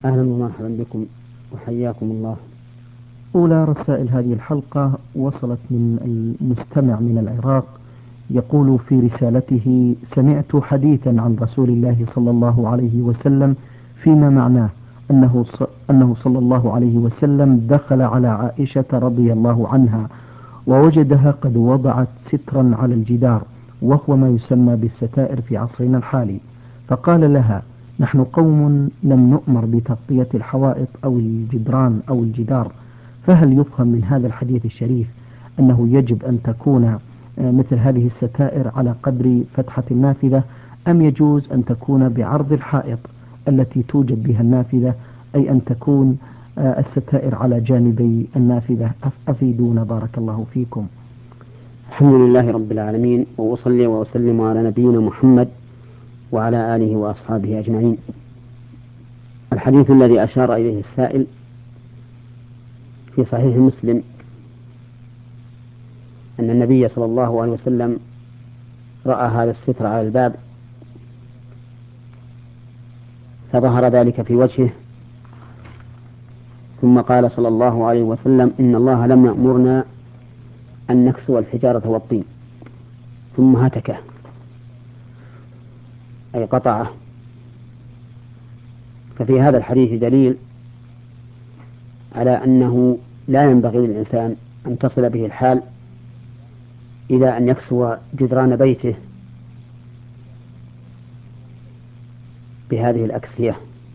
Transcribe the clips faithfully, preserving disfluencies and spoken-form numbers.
أهلا ومرحبا بكم وحياكم الله. أولى رسائل هذه الحلقة وصلت من المستمع من العراق، يقول في رسالته: سمعت حديثا عن رسول الله صلى الله عليه وسلم فيما معناه أنه أنه صلى الله عليه وسلم دخل على عائشة رضي الله عنها ووجدها قد وضعت سترا على الجدار، وهو ما يسمى بالستائر في عصرنا الحالي، فقال لها: نحن قوم لم نؤمر بتغطية الحوائط أو الجدران أو الجدار، فهل يفهم من هذا الحديث الشريف أنه يجب أن تكون آه، مثل هذه الستائر على قدر فتحة النافذة، أم يجوز أن تكون بعرض الحائط التي توجد بها النافذة، أي أن تكون آه، الستائر على جانبي النافذة؟ أفيدونا بارك الله فيكم. الحمد لله رب العالمين، وأصلي وأسلم على نبينا محمد وعلى آله وأصحابه أجمعين. الحديث الذي أشار إليه السائل في صحيح مسلم أن النبي صلى الله عليه وسلم رأى هذا الستر على الباب، فظهر ذلك في وجهه، ثم قال صلى الله عليه وسلم: إن الله لم يأمرنا أن نكسو الحجارة والطين، ثم هتكه أي قطعه. ففي هذا الحديث دليل على أنه لا ينبغي للإنسان أن تصل به الحال إلى أن يكسو جدران بيته بهذه الأكسية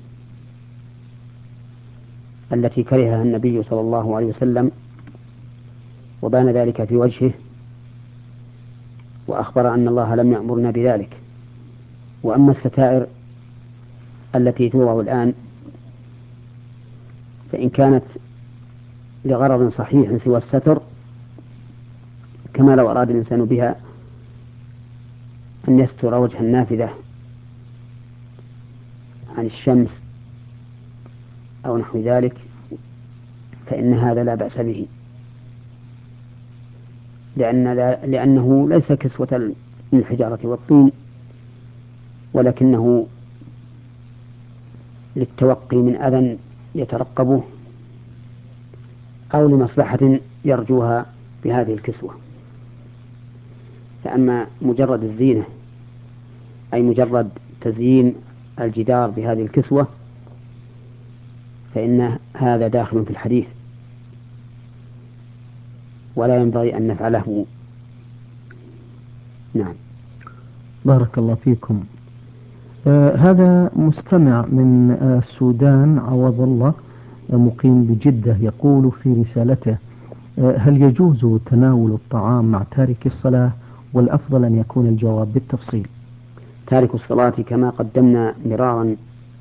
التي كرهها النبي صلى الله عليه وسلم، وبان ذلك في وجهه، وأخبر أن الله لم يأمرنا بذلك. وأما الستائر التي توضع الآن فإن كانت لغرض صحيح سوى الستر، كما لو أراد الإنسان بها أن يستر وجه النافذة عن الشمس أو نحو ذلك، فإن هذا لا بأس به، لأن لأنه ليس كسوة للحجارة والطين، ولكنه للتوقي من أذى يترقبه أو لمصلحة يرجوها بهذه الكسوة. فأما مجرد الزينة، أي مجرد تزيين الجدار بهذه الكسوة، فإن هذا داخل في الحديث ولا ينبغي أن نفعله. نعم. بارك الله فيكم. آه هذا مستمع من آه السودان عوض الله، آه مقيم بجدة، يقول في رسالته: آه هل يجوز تناول الطعام مع تارك الصلاة؟ والأفضل أن يكون الجواب بالتفصيل. تارك الصلاة كما قدمنا مرارا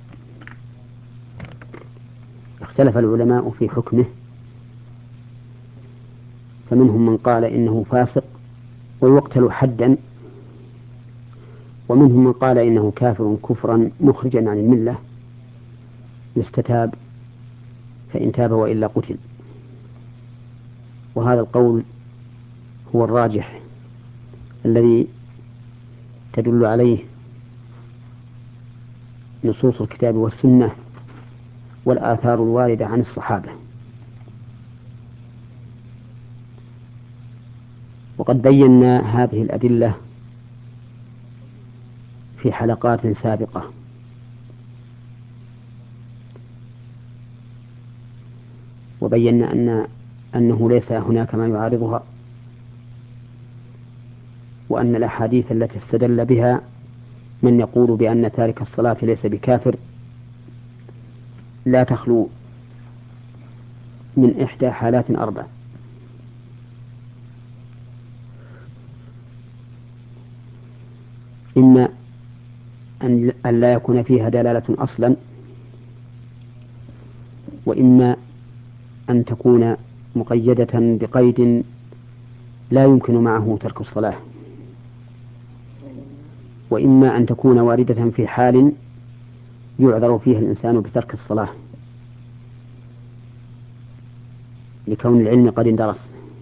اختلف العلماء في حكمه، فمنهم من قال إنه فاسق ويقتل حدا، ومنهم من قال إنه كافر كفرا مخرجا عن الملة يستتاب، فإن تاب وإلا قتل. وهذا القول هو الراجح الذي تدل عليه نصوص الكتاب والسنة والآثار الواردة عن الصحابة. وقد بينا هذه الأدلة في حلقات سابقة، وبينا أن أنه ليس هناك ما يعارضها، وأن الأحاديث التي استدل بها من يقول بأن تارك الصلاة ليس بكافر لا تخلو من إحدى حالات أربع: إما أن لا يكون فيها دلالة أصلا، وإما أن تكون مقيدة بقيد لا يمكن معه ترك الصلاة، وإما أن تكون واردة في حال يعذر فيها الإنسان بترك الصلاة لكون العلم قد اندرس،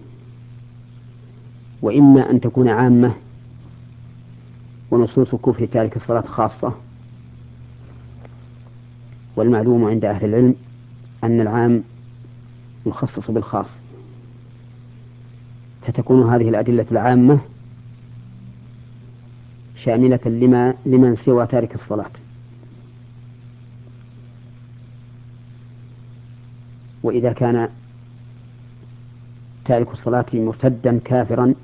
وإما أن تكون عامة ونصوص كفر تارك الصلاة خاصة، والمعلوم عند أهل العلم أن العام يخصص بالخاص، فتكون هذه الأدلة العامة شاملة لما لمن سوى تارك الصلاة. وإذا كان تارك الصلاة مرتدا كافرا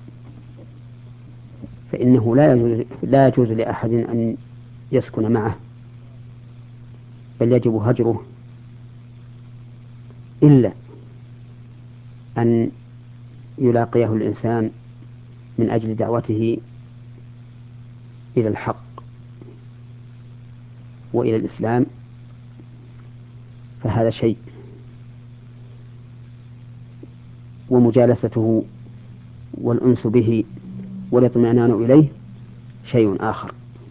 فإنه لا يجوز, لا يجوز لأحد أن يسكن معه، بل يجب هجره، إلا أن يلاقيه الإنسان من أجل دعوته إلى الحق وإلى الإسلام، فهذا شيء، ومجالسته والأنس به والاطمئنان إليه شيء آخر.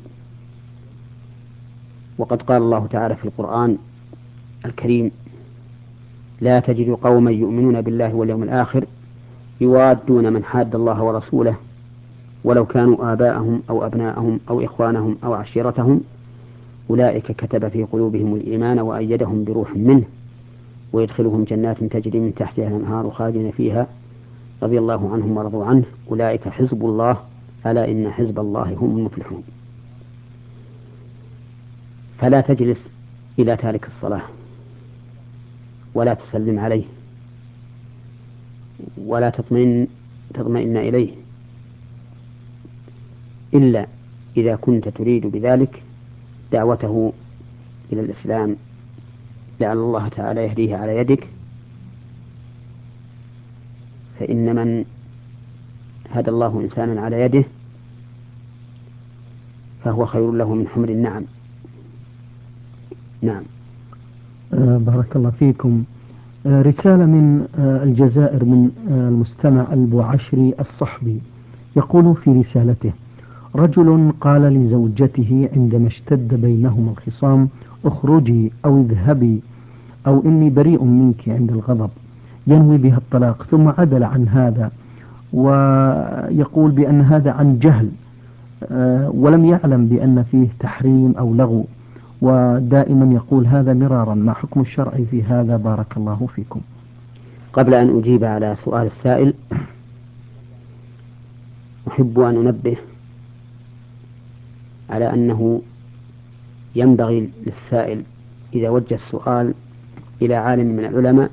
وقد قال الله تعالى في القرآن الكريم: لا تجد قوما يؤمنون بالله واليوم الآخر يوادون من حاد الله ورسوله ولو كانوا آباءهم أو أبناءهم أو إخوانهم أو عشيرتهم أولئك كتب في قلوبهم الإيمان وأيدهم بروح منه ويدخلهم جنات تجري من تحتها الأنهار خالدين فيها رضي الله عنهم ورضوا عنه أولئك حزب الله ألا إن حزب الله هم المفلحون. فلا تجلس إلى تارك الصلاة ولا تسلم عليه ولا تطمئن تطمئن إليه إلا إذا كنت تريد بذلك دعوته إلى الإسلام لعل الله تعالى يهديه على يدك، فإن من هدى الله إنسانا على يده فهو خير له من حمر النعم. نعم. آه بارك الله فيكم. آه رسالة من آه الجزائر من آه المستمع أبو عشري الصحبي، يقول في رسالته: رجل قال لزوجته عندما اشتد بينهما الخصام: اخرجي أو اذهبي أو إني بريء منك عند الغضب، ينوي بها الطلاق، ثم عدل عن هذا ويقول بأن هذا عن جهل أه ولم يعلم بأن فيه تحريم أو لغو، ودائما يقول هذا مرارا. ما حكم الشرع في هذا بارك الله فيكم؟ قبل أن أجيب على سؤال السائل أحب أن أنبه على أنه ينبغي للسائل إذا وجه السؤال إلى عالم من العلماء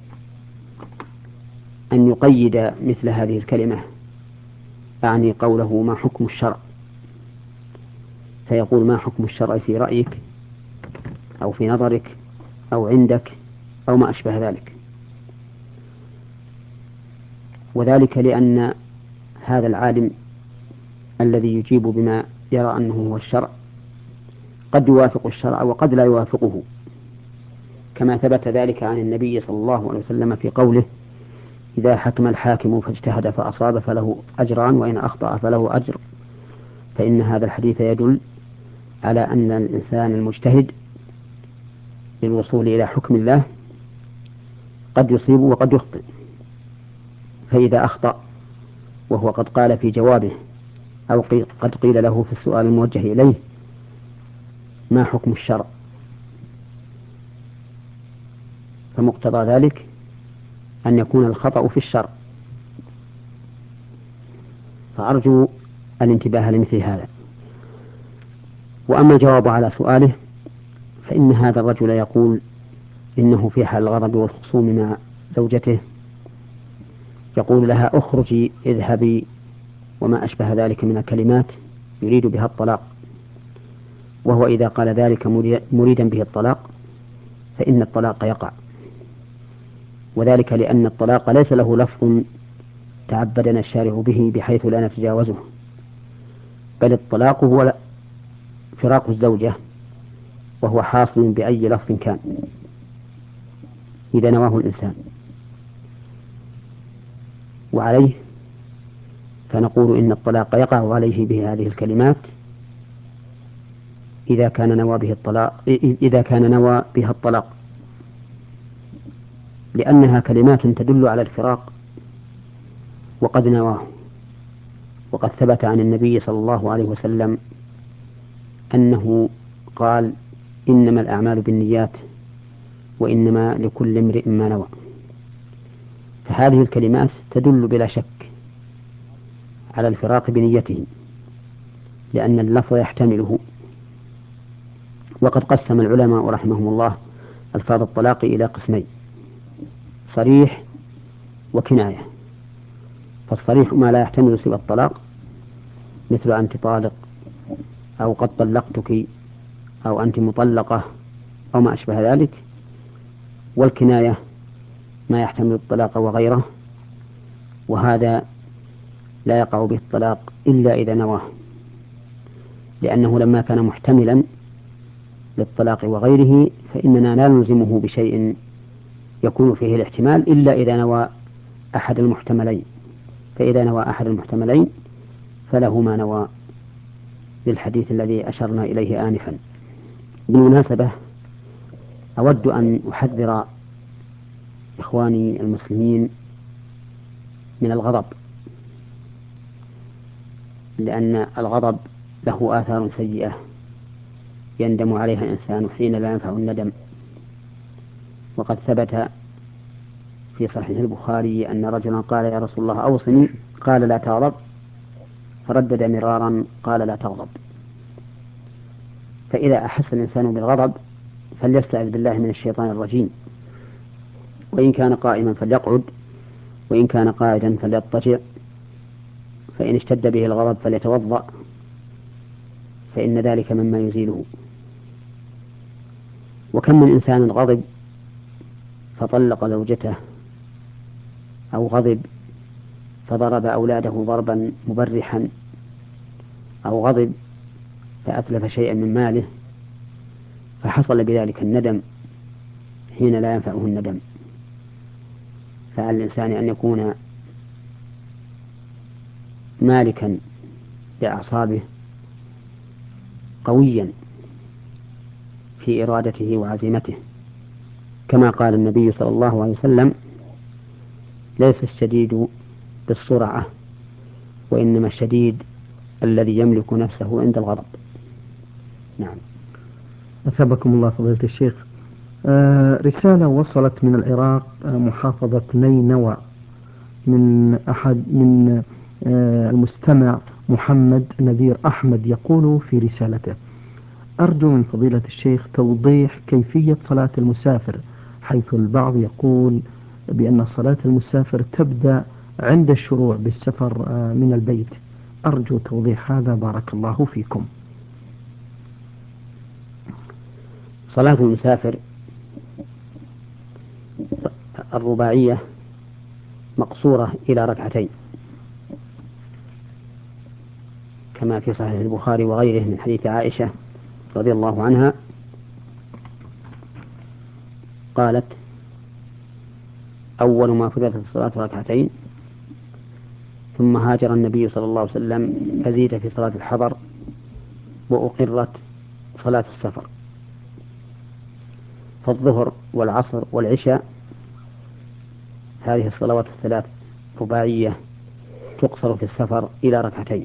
أن يقيد مثل هذه الكلمة، أعني قوله ما حكم الشرع، فيقول ما حكم الشرع في رأيك أو في نظرك أو عندك أو ما أشبه ذلك. وذلك لأن هذا العالم الذي يجيب بما يرى أنه هو الشرع قد يوافق الشرع وقد لا يوافقه، كما ثبت ذلك عن النبي صلى الله عليه وسلم في قوله: إذا حكم الحاكم فاجتهد فأصاب فله أجران وإن أخطأ فله أجر. فإن هذا الحديث يدل على أن الإنسان المجتهد للوصول إلى حكم الله قد يصيب وقد يخطئ، فإذا أخطأ وهو قد قال في جوابه أو قد قيل له في السؤال الموجه إليه ما حكم الشرع، فمقتضى ذلك أن يكون الخطأ في الشرع، فأرجو الانتباه لمثل هذا. وأما الجواب على سؤاله فإن هذا الرجل يقول إنه في حال الغضب والخصوم مع زوجته يقول لها: اخرجي اذهبي وما أشبه ذلك من الكلمات يريد بها الطلاق، وهو إذا قال ذلك مريدا به الطلاق فإن الطلاق يقع، وذلك لأن الطلاق ليس له لفظ تعبدنا الشارع به بحيث لا نتجاوزه، بل الطلاق هو فراق الزوجة، وهو حاصل بأي لفظ كان إذا نواه الإنسان. وعليه فنقول إن الطلاق يقع عليه بهذه الكلمات إذا كان نوى به الطلاق إذا كان نوى بها الطلاق، لأنها كلمات تدل على الفراق وقد نواه. وقد ثبت عن النبي صلى الله عليه وسلم أنه قال: إنما الأعمال بالنيات وإنما لكل امرئ ما نوى. فهذه الكلمات تدل بلا شك على الفراق بنيته، لأن اللفظ يحتمله. وقد قسم العلماء رحمهم الله ألفاظ الطلاق إلى قسمين: صريح وكناية. فالصريح ما لا يحتمل سوى الطلاق، مثل أنت طالق، أو قد طلقتك، أو أنت مطلقة، أو ما أشبه ذلك. والكناية ما يحتمل الطلاق وغيره، وهذا لا يقع به الطلاق إلا إذا نواه، لأنه لما كان محتملا للطلاق وغيره فإننا لا نلزمه بشيء يكون فيه الاحتمال إلا إذا نوى أحد المحتملين. فإذا نوى أحد المحتملين فله ما نوى، للحديث الذي أشرنا إليه آنفا. بالمناسبة أود أن أحذر إخواني المسلمين من الغضب، لأن الغضب له آثار سيئة يندم عليها الإنسان حين لا ينفع الندم. وقد ثبت في صحيح البخاري أن رجلا قال: يا رسول الله أوصني، قال: لا تغضب، فردد مرارا قال: لا تغضب. فإذا أحس الإنسان بالغضب فليستعذ بالله من الشيطان الرجيم، وإن كان قائما فليقعد، وإن كان قاعدا فليضطجع، فإن اشتد به الغضب فليتوضأ، فإن ذلك مما يزيله. وكم من إنسان غضب فطلق زوجته، أو غضب فضرب أولاده ضربا مبرحا، أو غضب فأتلف شيئا من ماله، فحصل بذلك الندم حين لا ينفعه الندم. فعلى الإنسان أن يكون مالكا لأعصابه، قويا في إرادته وعزيمته، كما قال النبي صلى الله عليه وسلم: ليس الشديد بالسرعة، وإنما الشديد الذي يملك نفسه عند الغضب. نعم. أثابكم الله فضيلة الشيخ. آه رسالة وصلت من العراق، آه محافظة نينوى، من أحد من آه المستمع محمد نذير أحمد، يقول في رسالته: أرجو من فضيلة الشيخ توضيح كيفية صلاة المسافر، حيث البعض يقول بأن صلاة المسافر تبدأ عند الشروع بالسفر من البيت. أرجو توضيح هذا، بارك الله فيكم. صلاة المسافر الرباعية مقصورة إلى ركعتين، كما في صحيح البخاري وغيره من حديث عائشة رضي الله عنها قالت: أول ما فرضت الصلاة ركعتين، ثم هاجر النبي صلى الله عليه وسلم فزيد في صلاة الحضر، وأقرت صلاة السفر. فالظهر والعصر والعشاء هذه الصلوات الثلاث رباعية تقصر في السفر إلى ركعتين.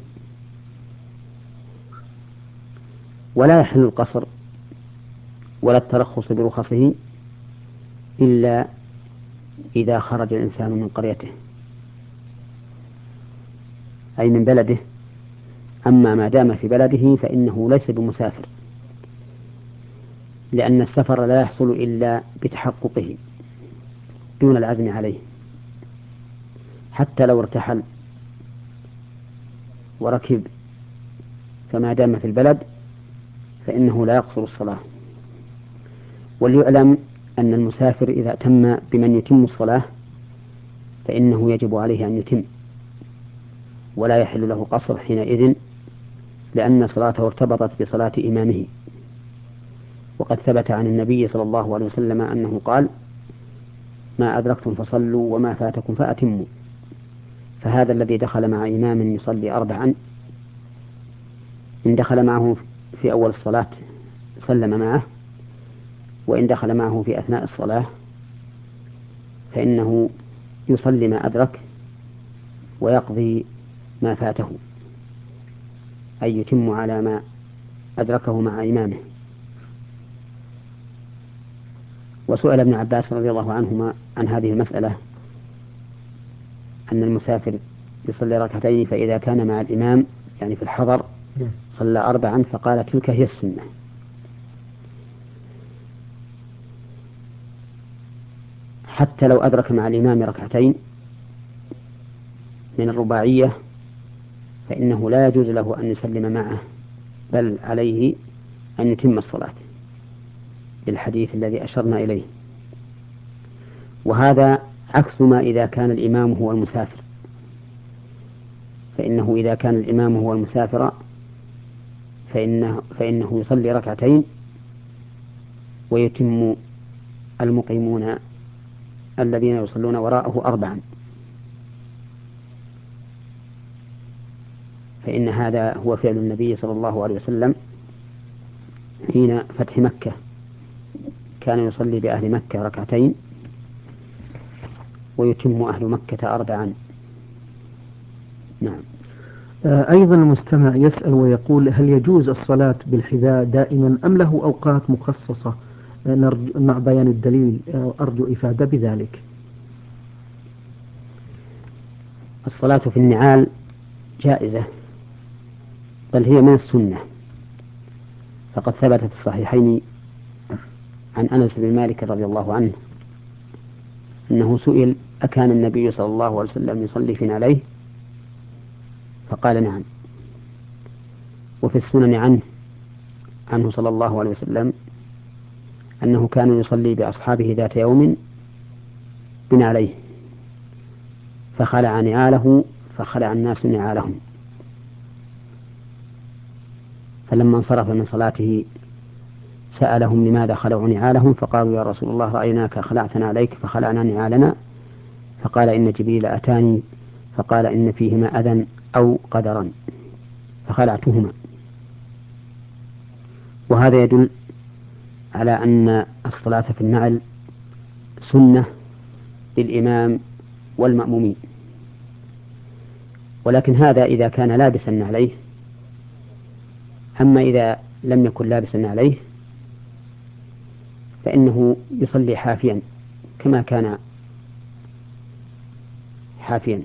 ولا يحل القصر ولا الترخص برخصه إلا إذا خرج الإنسان من قريته، أي من بلده. أما ما دام في بلده فإنه ليس بمسافر، لأن السفر لا يحصل إلا بتحققه دون العزم عليه. حتى لو ارتحل وركب فما دام في البلد فإنه لا يقصر الصلاة. وليعلم أن المسافر إذا تم بمن يتم الصلاة فإنه يجب عليه أن يتم، ولا يحل له قصر حينئذ، لأن صلاته ارتبطت بصلاة إمامه. وقد ثبت عن النبي صلى الله عليه وسلم أنه قال: ما أدركتم فصلوا وما فاتكم فأتموا. فهذا الذي دخل مع إمام يصلي أربعا، إن دخل معه في أول الصلاة سلم معه، وإن دخل معه في أثناء الصلاة فإنه يصلي ما أدرك ويقضي ما فاته، أي يتم على ما أدركه مع إمامه. وسئل ابن عباس رضي الله عنهما عن هذه المسألة، أن المسافر يصلي ركعتين فإذا كان مع الإمام يعني في الحضر صلى أربعا، فقال تلك هي السنة. حتى لو أدرك مع الإمام ركعتين من الرباعية فإنه لا يجوز له أن يسلم معه، بل عليه أن يتم الصلاة للحديث الذي أشرنا إليه. وهذا عكس ما إذا كان الإمام هو المسافر، فإنه إذا كان الإمام هو المسافر فإنه, فإنه يصلي ركعتين ويتم المقيمون الذين يصلون وراءه أربعا، فإن هذا هو فعل النبي صلى الله عليه وسلم حين فتح مكة، كان يصلي بأهل مكة ركعتين ويتم أهل مكة أربعا. نعم. أيضا المستمع يسأل ويقول: هل يجوز الصلاة بالحذاء دائما أم له أوقات مخصصة؟ مع بيان الدليل أرجو إفادة بذلك. الصلاة في النعال جائزة، بل هي من السنة، فقد ثبت في الصحيحين عن أنس بن مالك رضي الله عنه أنه سئل: أكان النبي صلى الله عليه وسلم يصلي في نعليه؟ فقال: نعم. وفي السنن عنه عنه صلى الله عليه وسلم أنه كان يصلي بأصحابه ذات يوم بنعليه، فخلع نعاله فخلع الناس نعالهم، فلما انصرف من صلاته سألهم لماذا خلعوا نعالهم، فقالوا: يا رسول الله رأيناك خلعتنا عليك فخلعنا نعالنا. فقال: إن جبريل أتاني فقال إن فيهما أذى أو قدرا فخلعتهما. وهذا يدل على أن الصلاة في النعل سنة للإمام والمأمومين، ولكن هذا إذا كان لابسا عليه. أما إذا لم يكن لابسا عليه فإنه يصلي حافيا كما كان حافيا.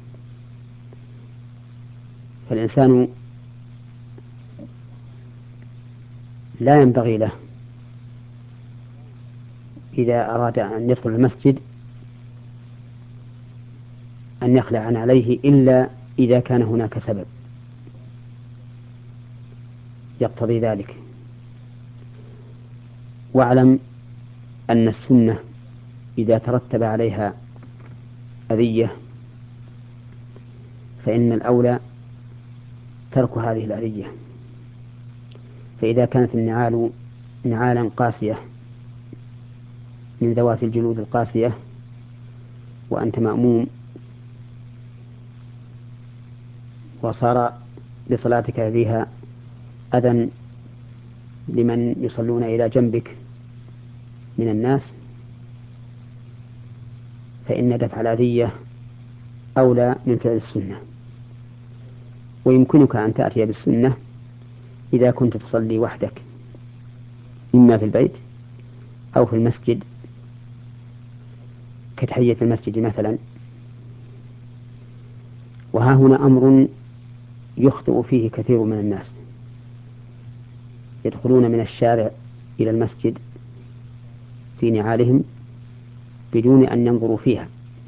فالإنسان لا ينبغي له إذا أراد أن يدخل المسجد أن يخلع عن عليه إلا إذا كان هناك سبب يقتضي ذلك. واعلم أن السنة إذا ترتب عليها أذية فإن الأولى ترك هذه الأذية. فإذا كانت النعال نعالا قاسية من ذوات الجلود القاسية وأنت مأموم وصار بصلاتك فيها أذى لمن يصلون إلى جنبك من الناس، فإن دفع الأذية أولى من فعل السنة. ويمكنك أن تأتي بالسنة إذا كنت تصلي وحدك، إما في البيت أو في المسجد كتحية المسجد مثلا. وها هنا أمر يخطئ فيه كثير من الناس، يدخلون من الشارع إلى المسجد في نعالهم بدون أن ينظروا فيها،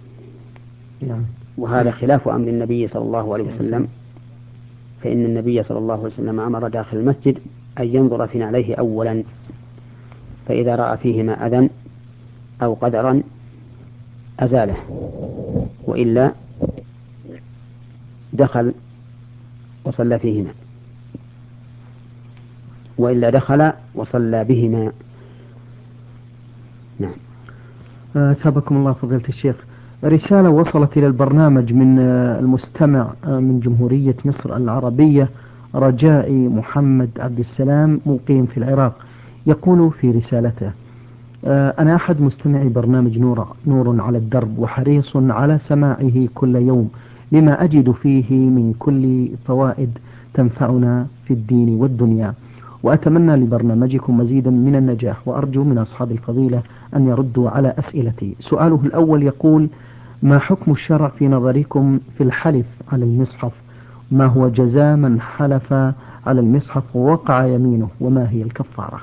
وهذا خلاف أمر النبي صلى الله عليه وسلم. فإن النبي صلى الله عليه وسلم أمر داخل المسجد أن ينظر في نعليه أولا، فإذا رأى فيهما أذى أو قدرا أزاله، وإلا دخل وصلى فيهما وإلا دخل وصلى بهما. نعم. أثابكم الله فضيلة الشيخ. رسالة وصلت إلى البرنامج من المستمع من جمهورية مصر العربية رجائي محمد عبد السلام مقيم في العراق، يقول في رسالته: أنا أحد مستمعي برنامج نور, نور على الدرب وحريص على سماعه كل يوم لما أجد فيه من كل فوائد تنفعنا في الدين والدنيا، وأتمنى لبرنامجكم مزيدا من النجاح، وأرجو من أصحاب الفضيلة أن يردوا على أسئلتي. سؤاله الأول يقول: ما حكم الشرع في نظركم في الحلف على المصحف؟ ما هو جزاء من حلف على المصحف ووقع يمينه، وما هي الكفارة؟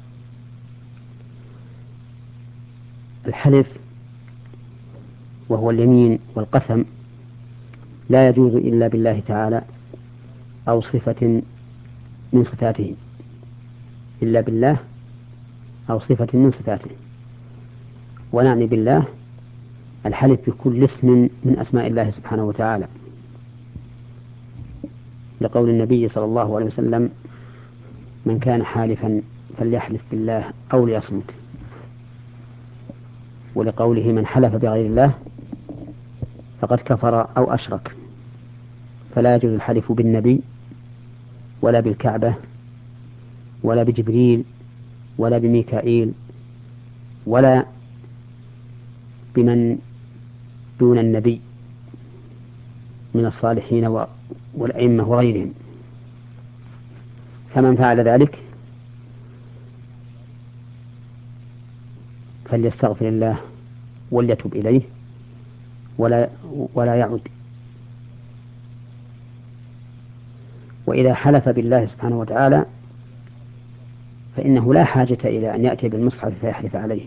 الحلف وهو اليمين والقسم لا يجوز إلا بالله تعالى أو صفة من صفاته، إلا بالله أو صفة من صفاته. ونعني بالله الحلف بكل اسم من أسماء الله سبحانه وتعالى، لقول النبي صلى الله عليه وسلم: من كان حالفا فليحلف بالله أو ليصمت. ولقوله: من حلف بغير الله فقد كفر أو أشرك. فلا يجوز الحلف بالنبي ولا بالكعبة ولا بجبريل ولا بميكائيل ولا بمن دون النبي من الصالحين والأئمة وغيرهم. فمن فعل ذلك فليستغفر الله وليتب إليه ولا ولا يعد. وإذا حلف بالله سبحانه وتعالى فإنه لا حاجة إلى أن يأتي بالمصحف فيحلف عليه.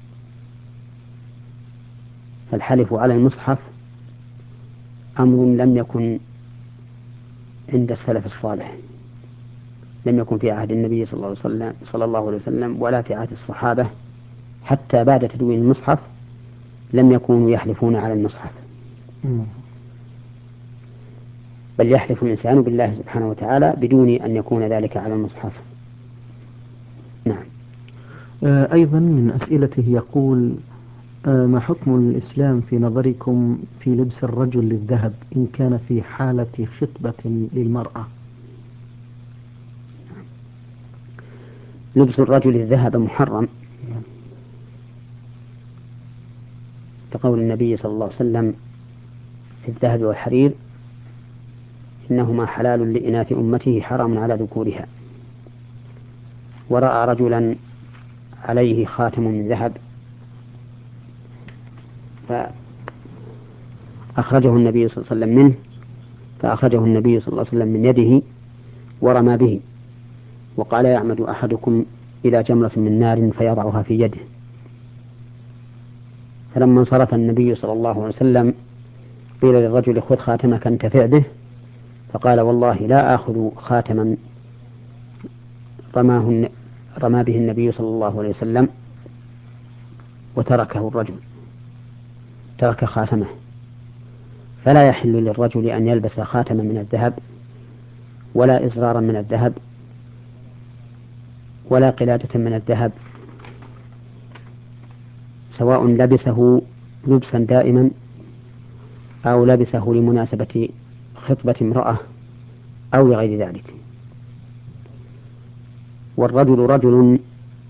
فالحلف على المصحف أمر لم يكن عند السلف الصالح، لم يكن في عهد النبي صلى الله عليه وسلم, صلى الله عليه وسلم ولا في عهد الصحابة. حتى بعد تدوين المصحف لم يكونوا يحلفون على المصحف، بل يحلف الإنسان بالله سبحانه وتعالى بدون أن يكون ذلك على المصحف. نعم. أيضا من أسئلته يقول: ما حكم الإسلام في نظركم في لبس الرجل للذهب إن كان في حالة خطبة للمرأة؟ لبس الرجل الذهب محرم، كقول النبي صلى الله عليه وسلم في الذهب والحرير: إنهما حلال لإناث أمته حرام على ذكورها. ورأى رجلا عليه خاتم من ذهب فأخرجه النبي صلى الله عليه وسلم منه فأخرجه النبي صلى الله عليه وسلم من يده ورمى به، وقال: يعمد أحدكم إلى جمرة من نار فيضعها في يده. فلما انصرف النبي صلى الله عليه وسلم قيل للرجل: خذ خاتمك انتفع به. فقال: والله لا آخذ خاتما رماه رمى به النبي صلى الله عليه وسلم. وتركه الرجل، ترك خاتمه. فلا يحل للرجل أن يلبس خاتما من الذهب ولا إزرارا من الذهب ولا قلادة من الذهب، سواء لبسه لبسا دائما أو لبسه لمناسبة خطبة امرأة أو لغير ذلك. والرجل رجل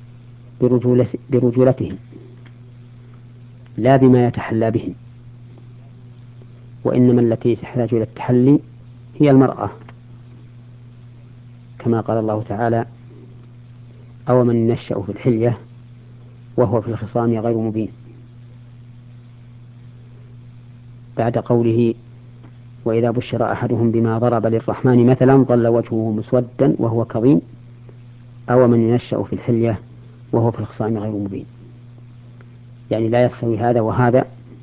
برجولته لا بما يتحلى به، وإنما التي تحتاج إلى التحلي هي المرأة، كما قال الله تعالى: أو من ينشأ في الحلية وهو في الخصام غير مبين، بعد قوله: وإذا بشر أحدهم بما ضرب للرحمن مثلا ظل وجهه مسودا وهو كظيم، أو من ينشأ في الحلية وهو في الخصام غير مبين. يعني لا يستوي هذا وهذا.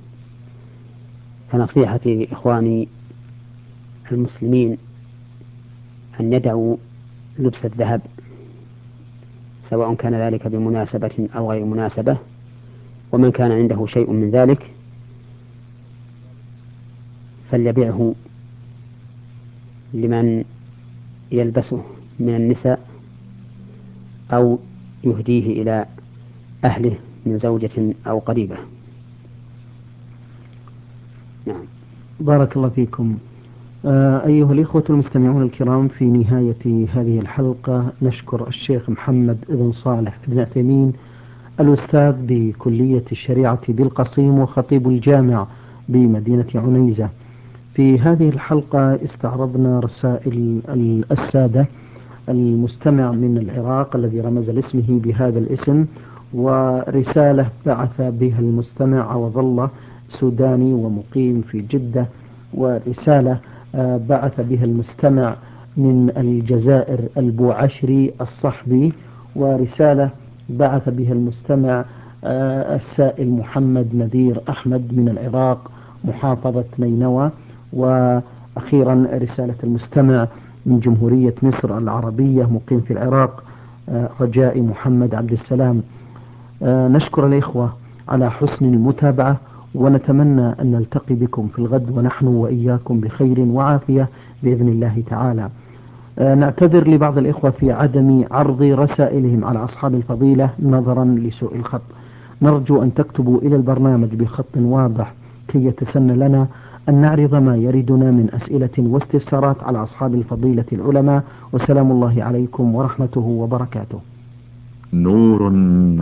فنصيحتي لإخواني المسلمين أن يدعوا لبس الذهب، سواء كان ذلك بمناسبة أو غير مناسبة. ومن كان عنده شيء من ذلك فليبيعه لمن يلبسه من النساء أو يهديه إلى أهله من زوجة أو قريبة. نعم. بارك الله فيكم. آه أيها الإخوة المستمعون الكرام، في نهاية هذه الحلقة نشكر الشيخ محمد بن صالح بن عثيمين، الأستاذ بكلية الشريعة بالقصيم وخطيب الجامع بمدينة عنيزة. في هذه الحلقة استعرضنا رسائل السادة المستمع من العراق الذي رمز لاسمه بهذا الاسم، ورسالة بعث بها المستمع عوض الله سوداني ومقيم في جدة، ورسالة بعث بها المستمع من الجزائر البوعشري الصحبي، ورسالة بعث بها المستمع السائل محمد نذير أحمد من العراق محافظة نينوى، وأخيرا رسالة المستمع من جمهورية مصر العربية مقيم في العراق رجاء محمد عبد السلام. نشكر الإخوة على حسن المتابعة، ونتمنى أن نلتقي بكم في الغد ونحن وإياكم بخير وعافية بإذن الله تعالى. نعتذر لبعض الإخوة في عدم عرض رسائلهم على أصحاب الفضيلة نظرا لسوء الخط. نرجو أن تكتبوا إلى البرنامج بخط واضح كي يتسنى لنا أن نعرض ما يردنا من أسئلة واستفسارات على أصحاب الفضيلة العلماء. وسلام الله عليكم ورحمته وبركاته. نور